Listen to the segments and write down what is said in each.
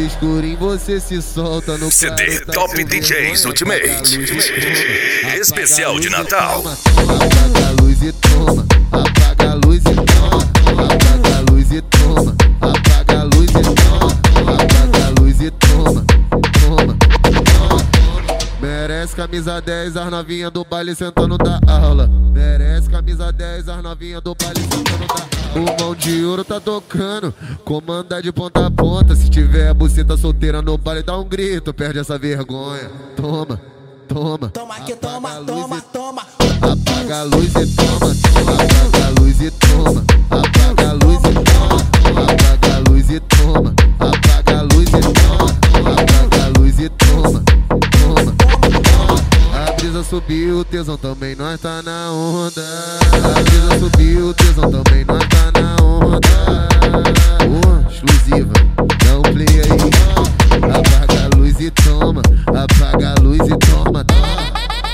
escurinho você se solta no CD Top DJs Ultimate. Especial de Natal. Apaga a luz e toma, apaga a luz e toma, apaga a luz e toma, apaga a luz e toma, apaga a luz e toma, toma, toma. Merece camisa 10, as novinha do baile sentando da aula. Merece camisa 10, as novinha do baile sentando da aula. O mão de ouro tá tocando, comanda de ponta a ponta. Se tiver a buceta solteira no baile, dá um grito, perde essa vergonha. Toma, toma, toma que toma, toma, toma. Apaga a luz e toma, apaga a luz e toma, apaga a luz e toma, apaga a luz e toma, apaga a luz e toma, apaga a luz e toma, toma. A brisa subiu, o tesão também, nós tá na onda. A brisa subiu, o tesão também, nós tá na onda. Exclusiva, dá um play aí. Apaga a luz e toma, apaga a luz e toma, toma.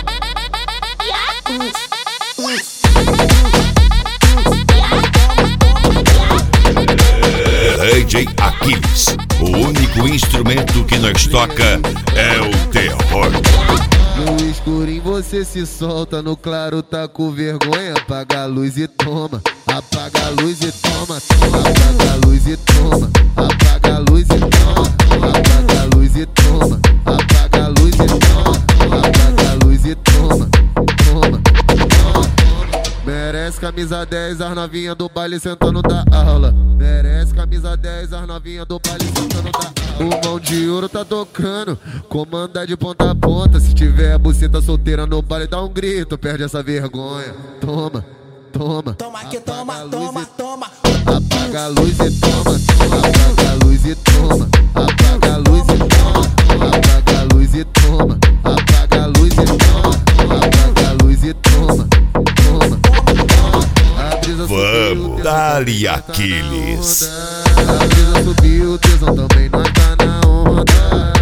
DJ Aquiles, o único instrumento que nós toca é o terror. No escurinho você se solta, no claro tá com vergonha. Apaga a luz e toma, apaga a luz e toma, apaga a luz e toma, apaga a luz e toma, apaga a luz e toma, apaga a luz e toma, apaga a luz e toma, toma, toma. Merece camisa 10, as novinha do baile sentando da aula. Merece camisa 10, as novinha do baile sentando da aula. O mão de ouro tá tocando, comanda de ponta a ponta. Se tiver a buceta solteira no baile, dá um grito, perde essa vergonha. Toma, toma, toma que toma, toma, toma. Apaga a luz e toma, apaga a luz e toma, apaga a luz e toma, apaga a luz e toma, apaga a luz e toma, apaga a luz e toma, toma. Vamos, dali Aquiles. A brisa subiu, o tesão também, nós tá na onda.